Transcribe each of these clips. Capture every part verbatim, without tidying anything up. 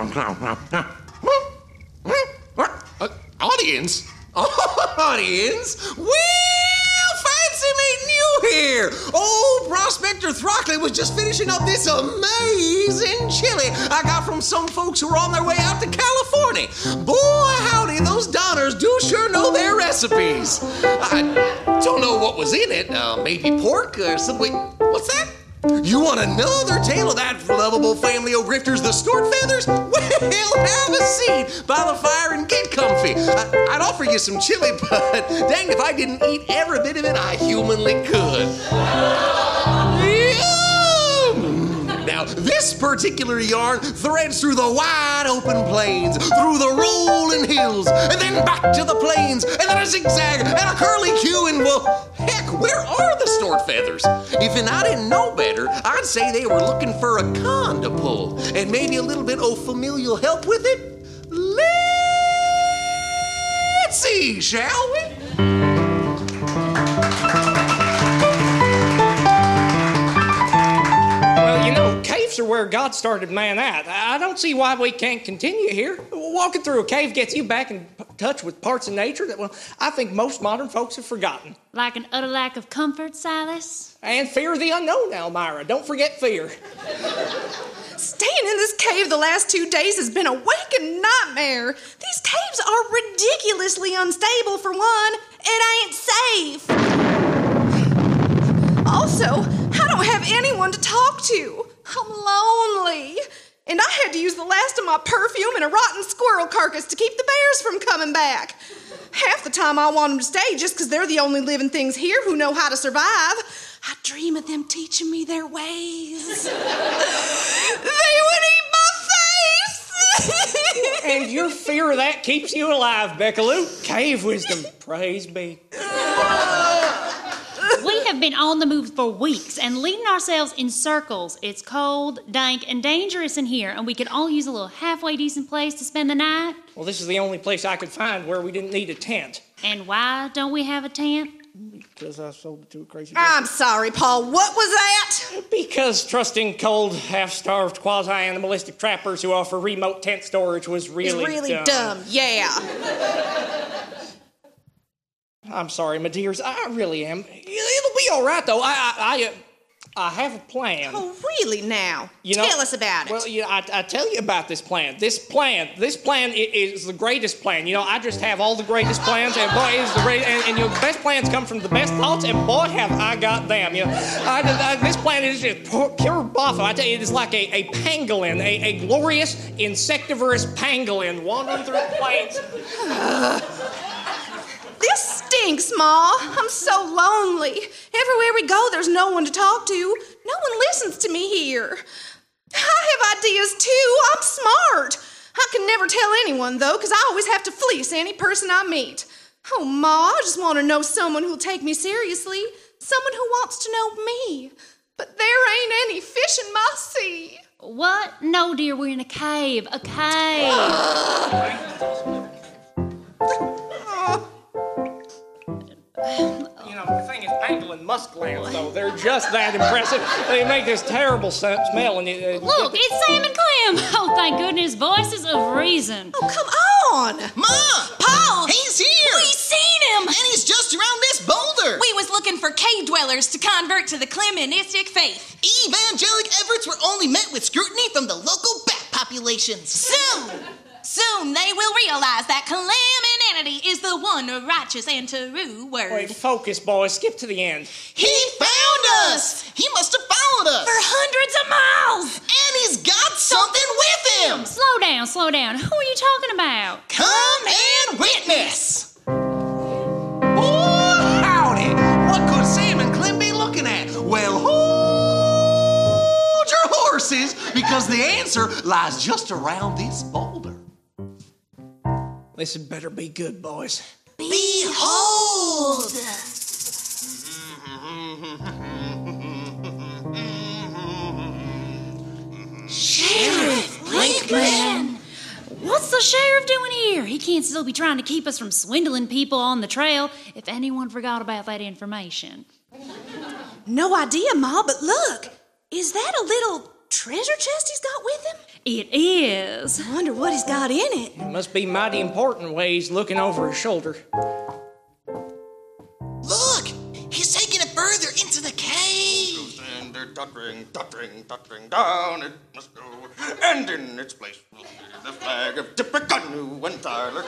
Uh, audience? Audience? Well, fancy meeting you here. Old Prospector Throckley was just finishing up this amazing chili I got from some folks who are on their way out to California. Boy, howdy, those Donners do sure know their recipes. I don't know what was in it. Uh, maybe pork or something. What's that? You want another tale of that lovable family of grifters, the Snort Feathers? Well, have a seat by the fire and get comfy. I, I'd offer you some chili, but dang, if I didn't eat every bit of it, I humanly could. Yum! Now, this particular yarn threads through the wide open plains, through the rolling hills, and then back to the plains, and then a zigzag, and a curly Q, and well, heck, where are the Snort Feathers? If and I didn't know better, I'd say they were looking for a con to pull, and maybe a little bit of familial help with it. Let's see, shall we? Well, you know, caves are where God started man at. I don't see why we can't continue here. Walking through a cave gets you back in touch with parts of nature that, well, I think most modern folks have forgotten. Like an utter lack of comfort, Silas? And fear of the unknown, Elmira. Don't forget fear. Staying in this cave the last two days has been a waking nightmare. These caves are ridiculously unstable, for one. It ain't safe. Also, I don't have anyone to talk to. I'm lonely. And I had to use the last of my perfume and a rotten squirrel carcass to keep the bears from coming back. Half the time I want them to stay just because they're the only living things here who know how to survive. I dream of them teaching me their ways. They would eat my face! And your fear of that keeps you alive, Beckaloo. Cave wisdom, praise be. We have been on the move for weeks and leading ourselves in circles. It's cold, dank, and dangerous in here, and we could all use a little halfway decent place to spend the night. Well, this is the only place I could find where we didn't need a tent. And why don't we have a tent? Because I sold it to a crazy I'm sorry, Paul. What was that? Because trusting cold, half-starved, quasi-animalistic trappers who offer remote tent storage was really, it's really dumb. dumb. Yeah. I'm sorry, my dears. I really am. It'll be all right, though. I, I, I, uh, I have a plan. Oh, really now? You know, Tell us about it. Well, you know, I, I tell you about this plan. This plan, this plan is the greatest plan. You know, I just have all the greatest plans, and boy, it's the great, and, and you know, the best plans come from the best thoughts, and boy, have I got them. You know, I, I, this plan is just pure, pure boffo. I tell you, it is like a, a pangolin, a, a glorious insectivorous pangolin wandering through the plains. This stinks, Ma. I'm so lonely. Everywhere we go, there's no one to talk to. No one listens to me here. I have ideas, too. I'm smart. I can never tell anyone, though, because I always have to fleece any person I meet. Oh, Ma, I just want to know someone who'll take me seriously. Someone who wants to know me. But there ain't any fish in my sea. What? No, dear, we're in a cave. A cave. You know, the thing is, pangolin musk glands, though, they're just that impressive. They make this terrible smell. And you, uh, Look, it's Sam and Clem. Oh, thank goodness, voices of reason. Oh, come on. Ma! Paul! He's here! We seen him! And he's just around this boulder! We was looking for cave dwellers to convert to the Clementistic faith. Evangelic efforts were only met with scrutiny from the local bat populations. Soon, soon they will realize that Clemenity is the one righteous and true word. Wait, focus, boys. Skip to the end. He found us! He must have followed us! For hundreds of miles! And he's got something with him! Slow down, slow down. Who are you talking about? Come and witness! Oh, howdy! What could Sam and Clem be looking at? Well, hold your horses, because the answer lies just around this boulder. This had better be good, boys. Behold! Sheriff Blankman! What's the sheriff doing here? He can't still be trying to keep us from swindling people on the trail if anyone forgot about that information. No idea, Ma, but look. Is that a little treasure chest he's got with him? It is. I wonder what he's got in it. It must be mighty important way he's looking over his shoulder. Look! He's taking it further into the cave! And they're tottering, tottering, tottering down. It must go. And in its place will be the flag of Tippecanoe and Tyler.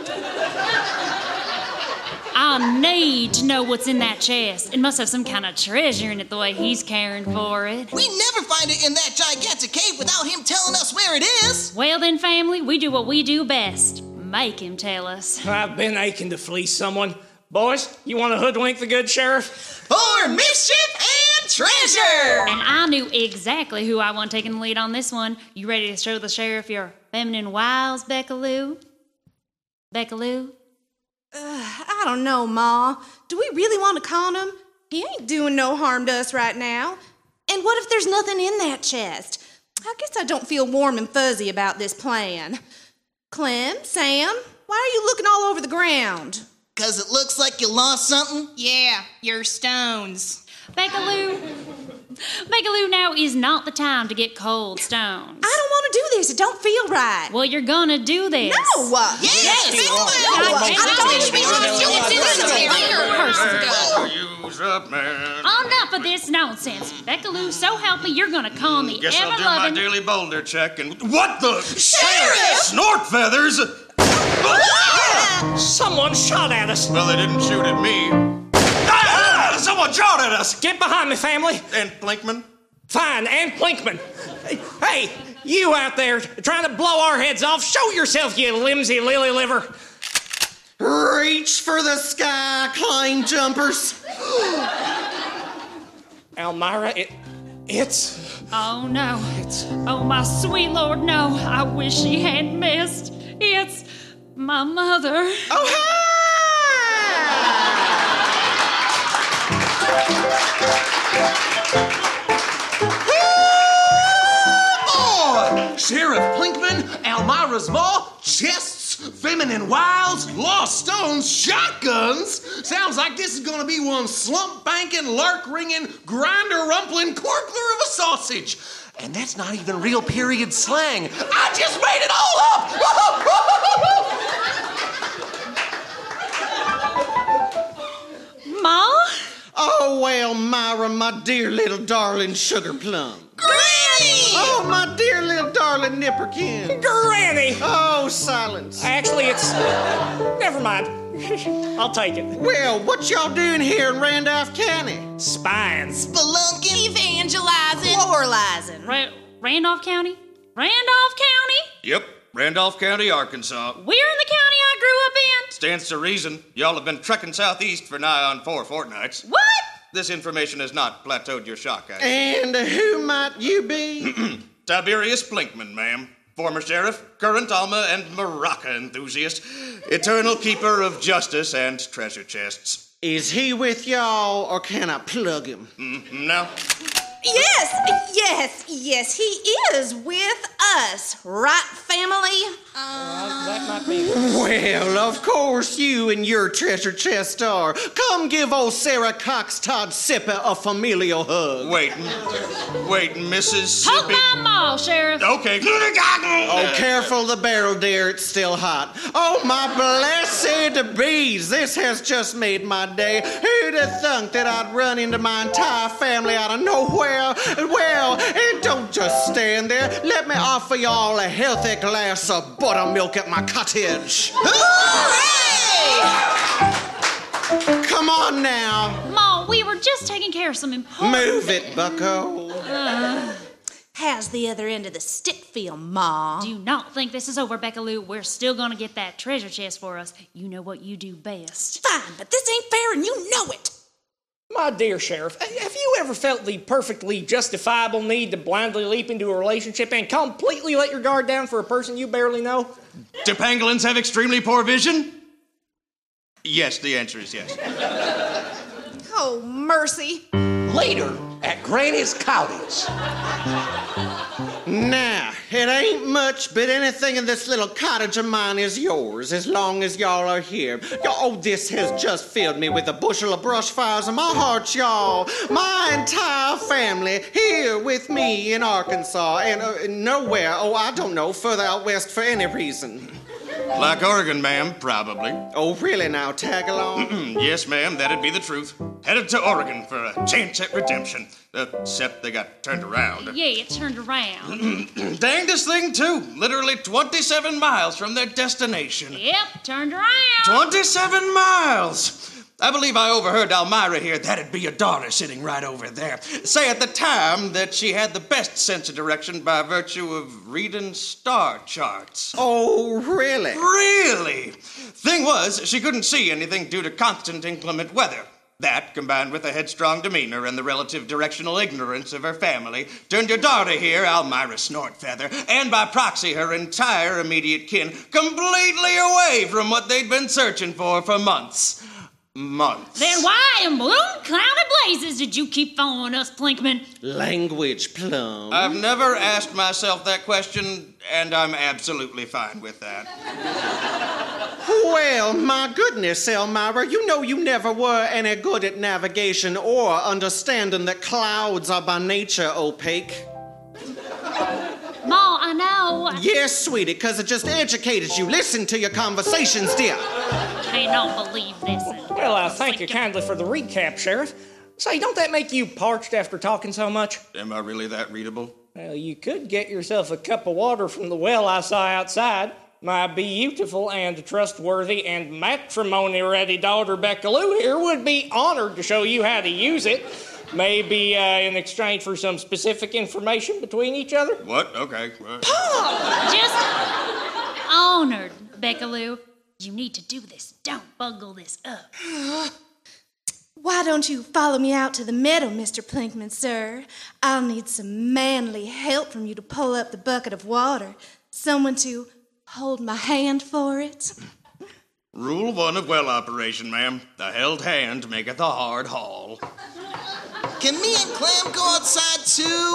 I need to know what's in that chest. It must have some kind of treasure in it the way he's caring for it. We never find it in that gigantic cave without him telling us where it is! Well then, family, we do what we do best. Make him tell us. I've been aching to fleece someone. Boys, you want to hoodwink the good sheriff? For mischief and treasure! And I knew exactly who I want taking the lead on this one. You ready to show the sheriff your feminine wiles, Beckaloo? Beckaloo? Uh, I don't know, Ma. Do we really want to con him? He ain't doing no harm to us right now. And what if there's nothing in that chest? I guess I don't feel warm and fuzzy about this plan. Clem, Sam, why are you looking all over the ground? Cause it looks like you lost something? Yeah, your stones. Beckaloo? Beckaloo, now is not the time to get cold stones. I don't want to do this. It don't feel right. Well, you're gonna do this. No! Yes! Yes, do I- it! I- I I- told I- you we I- were I- doing I- this. I- Use up, man. Enough of this nonsense. Beckaloo, so help me, you're gonna call me Guess I'll do my ever-loving... daily boulder check and... What the? Sheriff! Snort feathers! Someone shot at us. Well, they didn't shoot at me. Ah! Someone shot at us! Get behind me, family. And Blinkman? Fine, and Plinkman. Hey, you out there trying to blow our heads off, show yourself, you limsy lily liver. Reach for the sky, climb jumpers. Elmira, it, it's... Oh, no. Oh, my sweet Lord, no. I wish she hadn't missed. It's my mother. Oh, Oh, Sheriff Plinkman, Elmira's Ma, chests, feminine wiles, lost stones, shotguns. Sounds like this is gonna be one slump banking, lark ringing, grinder rumpling corkler of a sausage. And that's not even real period slang. I just made it all up! Ma? oh, well, Myra, my dear little darling sugar plum. Granny! Oh, my dear little darling nipperkin. Granny! Oh, silence. Actually, it's... Never mind. I'll take it. Well, what y'all doing here in Randolph County? Spines. Spelunking. Evangelizing. Moralizing. Ra- Randolph County? Randolph County? Yep, Randolph County, Arkansas. We're in the county I grew up in. Stands to reason. Y'all have been trekking southeast for nigh on four fortnights. What? This information has not plateaued your shock, I And who might you be? Tiberius Blinkman, ma'am. Former sheriff, current Alma and Maraca enthusiast, eternal keeper of justice and treasure chests. Is he with y'all, or can I plug him? Mm, no? Yes, yes, yes, he is with us, right, family? That might be... Well, of course you and your treasure chest are. Come give old Sarah Cox Todd Sipper a familial hug. Wait, wait, Missus Hold my maw, Sheriff. Okay. Oh, careful the barrel, dear. It's still hot. Oh, my blessed bees. This has just made my day. Who'd have thunk that I'd run into my entire family out of nowhere? Well, and don't just stand there. Let me offer y'all a healthy glass of buttermilk at my cottage. Hooray! Come on now. Ma, we were just taking care of some important... Move it, bucko. Uh, How's the other end of the stick feel, Ma? do not think this is over, Beckaloo. We're still gonna get that treasure chest for us. You know what you do best. Fine, but this ain't fair and you know it. My dear Sheriff, have you ever felt the perfectly justifiable need to blindly leap into a relationship and completely let your guard down for a person you barely know? Do pangolins have extremely poor vision? Yes, the answer is yes. Oh, mercy. Later at Granny's cottage. Now, it ain't much, but anything in this little cottage of mine is yours as long as y'all are here. Oh, this has just filled me with a bushel of brush fires in my heart, y'all. My entire family here with me in Arkansas and uh, nowhere, oh, I don't know, further out west for any reason. Like Oregon, ma'am, probably. Oh, really now, tag along? Yes, ma'am, that'd be the truth. Headed to Oregon for a chance at redemption. Except they got turned around. Yeah, it turned around. Dangest thing, too. Literally twenty-seven miles from their destination. Yep, turned around. twenty-seven miles! I believe I overheard Elmira here. That'd be your daughter sitting right over there. Say at the time that she had the best sense of direction by virtue of reading star charts. Oh, really? Really? Thing was, she couldn't see anything due to constant inclement weather. That, combined with a headstrong demeanor and the relative directional ignorance of her family, turned your daughter here, Elmira Snortfeather, and by proxy her entire immediate kin, completely away from what they'd been searching for for months. Months. Then why in bloom clouded blazes did you keep following us, Plinkman? Language plum. I've never asked myself that question, and I'm absolutely fine with that. Well, my goodness, Elmira, you know you never were any good at navigation or understanding that clouds are by nature opaque. Ma, I know. Yes, sweetie, because it just educated you. Listen to your conversations, dear. Cannot believe this. Well, uh, thank you kindly for the recap, Sheriff. Say, don't that make you parched after talking so much? Am I really that readable? Well, you could get yourself a cup of water from the well I saw outside. My beautiful and trustworthy and matrimony-ready daughter, Becca Lou, here would be honored to show you how to use it. Maybe uh, in exchange for some specific information between each other? What? Okay. Uh, Just honored, Becca Lou. You need to do this. Don't bungle this up. Why don't you follow me out to the meadow, Mister Plinkman, sir? I'll need some manly help from you to pull up the bucket of water. Someone to hold my hand for it. Rule one of well operation, ma'am. The held hand maketh a hard haul. Can me and Clam go outside too?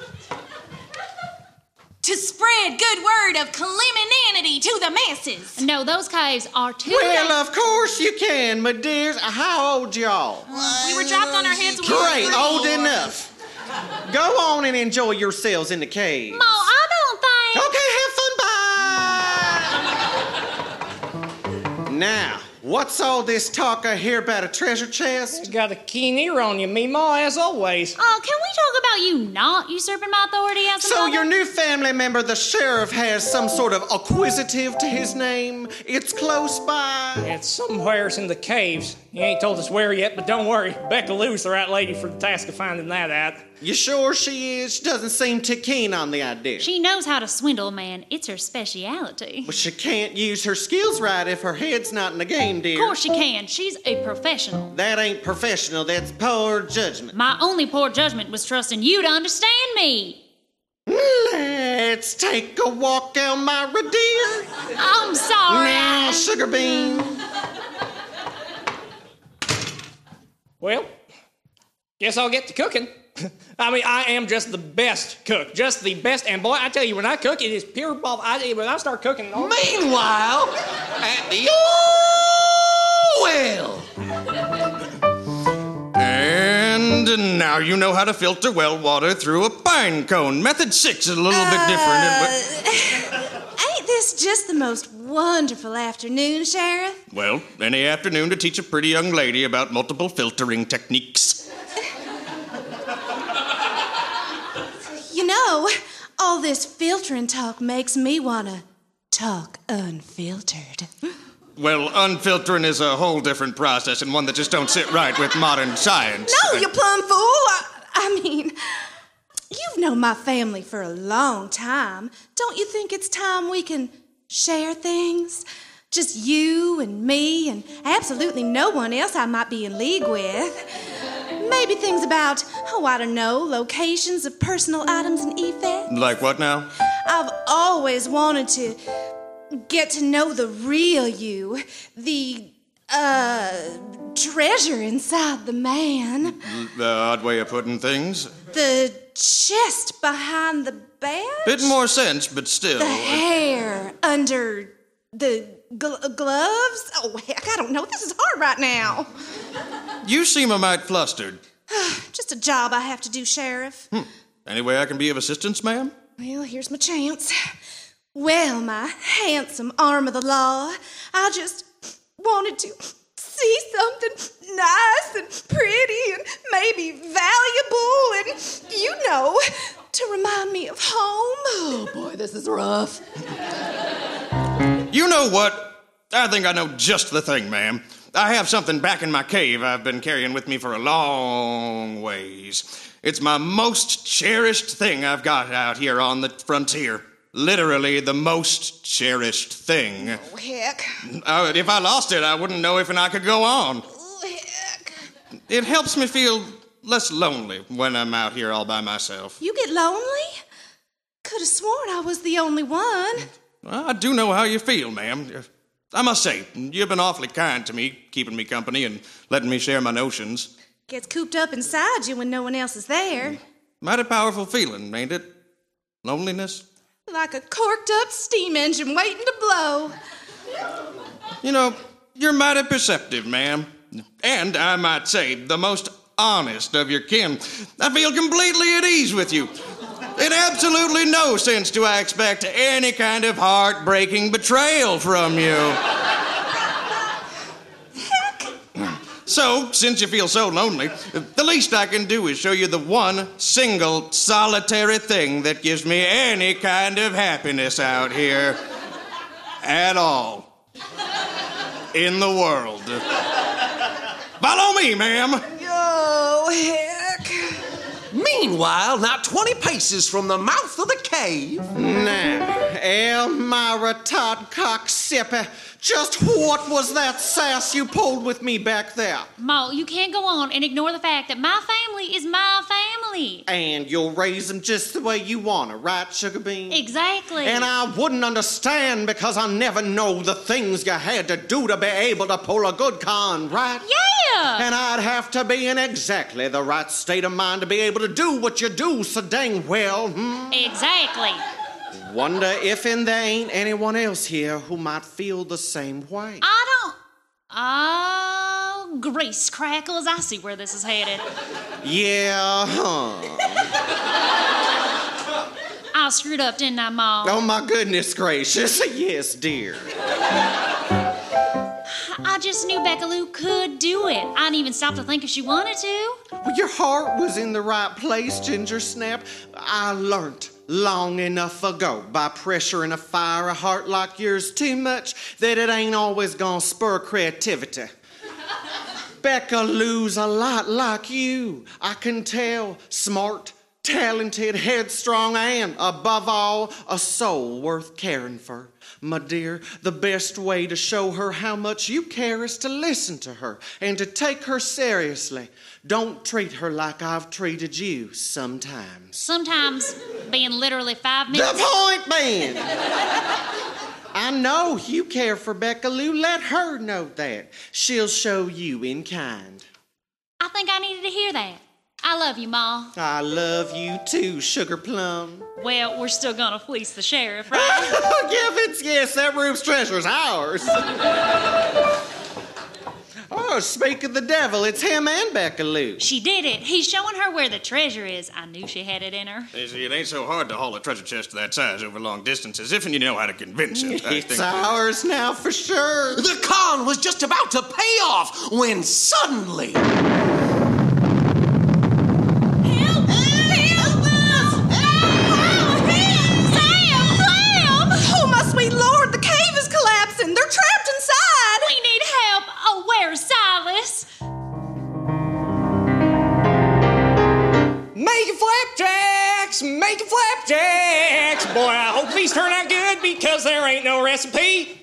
To spread good word of clemenanity to the masses. No, those caves are too Well, dangerous. of course you can, my dears. How old y'all? We were dropped on our heads. Great, old enough. Go on and enjoy yourselves in the cave. Ma, I don't think... Okay, have fun, bye! Now, what's all this talk I hear about a treasure chest? Got a keen ear on you, Meemaw, as always. Oh, can we talk about you not usurping my authority as a So mother? your new family member, the sheriff, has some sort of acquisitive to his name? It's close by? It's somewheres in the caves. He ain't told us where yet, but don't worry. Becca Lou's the right lady for the task of finding that out. You sure she is? She doesn't seem too keen on the idea. She knows how to swindle a man. It's her speciality. But she can't use her skills right if her head's not in the game, dear. Of course she can. She's a professional. That ain't professional. That's poor judgment. My only poor judgment was trusting you to understand me. Let's take a walk, Elmira, dear. I'm sorry. Now, sugar bean. Well, guess I'll get to cooking. I mean, I am just the best cook. Just the best. And boy, I tell you, when I cook, it is pure ball. I, when I start cooking... Oh, Meanwhile, at the old well. And now you know how to filter well water through a pine cone. Method six is a little bit different. Uh, ain't this just the most wonderful afternoon, Sheriff? Well, any afternoon to teach a pretty young lady about multiple filtering techniques. You know, all this filtering talk makes me want to talk unfiltered. Well, unfiltering is a whole different process and one that just don't sit right with modern science. No, you plumb fool. I, I mean, you've known my family for a long time. Don't you think it's time we can share things? Just you and me and absolutely no one else I might be in league with. Maybe things about, oh, I don't know, locations of personal items and effects. Like what now? I've always wanted to get to know the real you, the uh, treasure inside the man. The odd way of putting things. The chest behind the bed. Bit more sense, but still. The hair under the gl- gloves. Oh, heck, I don't know. This is hard right now. You seem a mite flustered. Just a job I have to do, Sheriff. Hmm. Any way I can be of assistance, ma'am? Well, here's my chance. Well, my handsome arm of the law, I just wanted to see something nice and pretty and maybe valuable and, you know, to remind me of home. Oh, boy, this is rough. You know what? I think I know just the thing, ma'am. I have something back in my cave I've been carrying with me for a long ways. It's my most cherished thing I've got out here on the frontier. Literally the most cherished thing. Oh, heck. Uh, if I lost it, I wouldn't know if and I could go on. Oh, heck. It helps me feel less lonely when I'm out here all by myself. You get lonely? Could have sworn I was the only one. Well, I do know how you feel, ma'am. I must say, you've been awfully kind to me, keeping me company and letting me share my notions. Gets cooped up inside you when no one else is there. Mighty powerful feeling, ain't it? Loneliness? Like a corked up steam engine waiting to blow. You know, you're mighty perceptive, ma'am. And I might say, the most honest of your kin. I feel completely at ease with you. In absolutely no sense do I expect any kind of heartbreaking betrayal from you. Heck. So, since you feel so lonely, the least I can do is show you the one single solitary thing that gives me any kind of happiness out here. At all. In the world. Follow me, ma'am. Oh, heck. Meanwhile, not twenty paces from the mouth of the cave. Now, Elmira Todd Cocksipper, just what was that sass you pulled with me back there? Ma, you can't go on and ignore the fact that my family is my family. And you'll raise them just the way you want to, right, Sugar Bean? Exactly. And I wouldn't understand because I never know the things you had to do to be able to pull a good con, right? Yeah! And I'd have to be in exactly the right state of mind to be able to do what you do so dang well, hmm? Exactly. Wonder if and there ain't anyone else here who might feel the same way. I don't... Oh, grease crackles, I see where this is headed. Yeah, huh? I screwed up, didn't I, Ma? Oh, my goodness gracious. Yes, dear. I just knew Becca Lou could do it. I didn't even stop to think if she wanted to. Well, your heart was in the right place, Ginger Snap. I learnt long enough ago by pressuring a fire a heart like yours too much that it ain't always gonna spur creativity. Becca Lou's a lot like you. I can tell. Smart, talented, headstrong, and above all, a soul worth caring for. My dear, the best way to show her how much you care is to listen to her and to take her seriously. Don't treat her like I've treated you sometimes. Sometimes being literally five minutes... The point being, I know you care for Becca Lou. Let her know that. She'll show you in kind. I think I needed to hear that. I love you, Ma. I love you too, Sugar Plum. Well, we're still gonna fleece the sheriff, right? Yeah, it's, yes, that room's treasure's ours. Oh, speak of the devil, it's him and Becca Lou. She did it. He's showing her where the treasure is. I knew she had it in her. You see, it ain't so hard to haul a treasure chest that size over long distances if you know how to convince it. I It's think. ours now for sure. The con was just about to pay off when suddenly... Oh, my sweet Lord, the cave is collapsing. They're trapped inside. We need help. Oh, where's Silas? Making flapjacks, making flapjacks. Boy, I hope these turn out good because there ain't no recipe.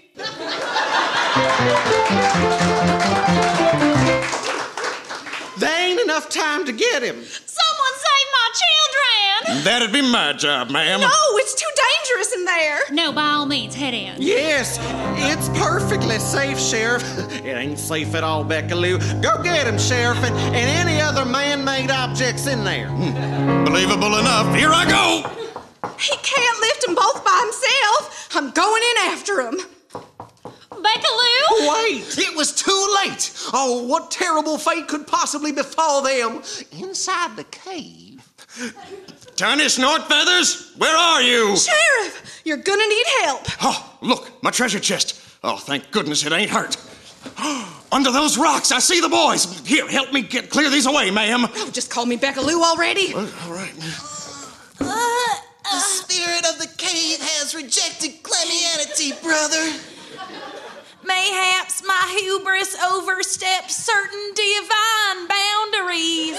There ain't enough time to get him. Someone save my children! That'd be my job, ma'am. No, it's too dangerous in there. No, by all means, head in. Yes, it's perfectly safe, Sheriff. It ain't safe at all, Beckaloo. Go get him, Sheriff, and, and any other man-made objects in there. Hmm. Believable enough. Here I go. He can't lift them both by himself. I'm going in after him. Beckaloo! Wait, it was too late. Oh, what terrible fate could possibly befall them inside the cave? Tiny Snort Feathers, where are you? Sheriff, you're gonna need help. Oh, look, my treasure chest. Oh, thank goodness it ain't hurt. Under those rocks, I see the boys. Here, help me get clear these away, ma'am. Oh, just call me Beckaloo already. Uh, all right. Uh, the spirit of the cave has rejected Clemianity, brother. Mayhaps my hubris overstepped certain divine boundaries.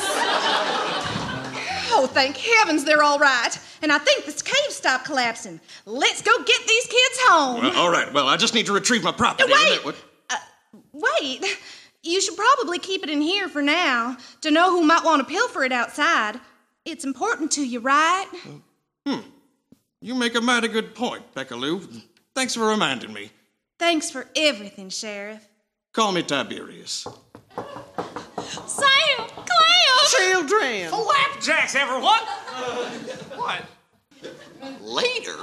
Oh, thank heavens they're all right. And I think this cave stopped collapsing. Let's go get these kids home. Well, all right, well, I just need to retrieve my property. Wait! What? Uh, wait. You should probably keep it in here for now to know who might want to pilfer it outside. It's important to you, right? Hmm. You make a mighty good point, Beckaloo. Thanks for reminding me. Thanks for everything, Sheriff. Call me Tiberius. Sam! Clem! Children! Flapjacks, everyone! Uh, what? Later?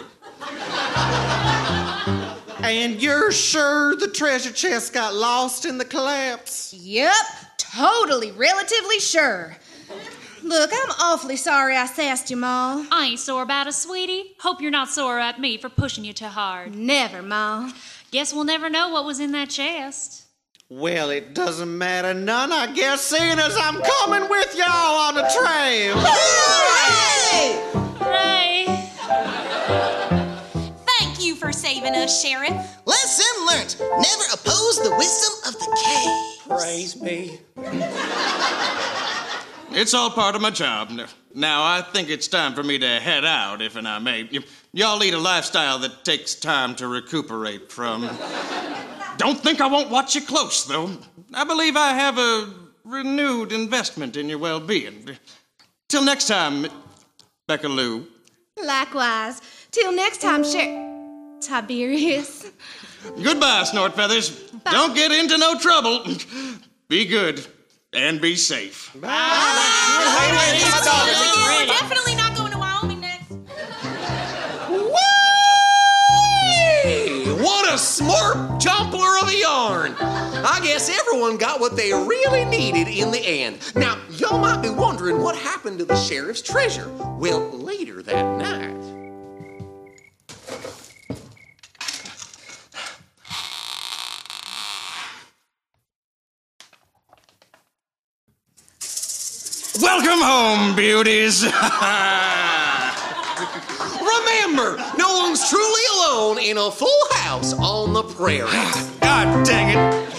And you're sure the treasure chest got lost in the collapse? Yep, totally, relatively sure. Look, I'm awfully sorry I sassed you, Ma. I ain't sore about it, sweetie. Hope you're not sore at me for pushing you too hard. Never, Ma. Guess we'll never know what was in that chest. Well, it doesn't matter none, I guess, seeing as I'm coming with y'all on the trail. Hooray! Hooray! Thank you for saving us, Sheriff. Lesson learnt. Never oppose the wisdom of the cave. Praise me. It's all part of my job. Now, I think it's time for me to head out, if and I may. Y- y'all lead a lifestyle that takes time to recuperate from. Don't think I won't watch you close, though. I believe I have a renewed investment in your well-being. Till next time, Beckaloo. Likewise. Till next time, Sher... Tiberius. Goodbye, Snort Feathers. Don't get into no trouble. Be good and be safe. We're definitely not going to Wyoming next. Whee! What a smart jumpler of a yarn! I guess everyone got what they really needed in the end. Now, y'all might be wondering what happened to the sheriff's treasure. Well, later that night. Welcome home, beauties. Remember, no one's truly alone in a full house on the prairie. God dang it.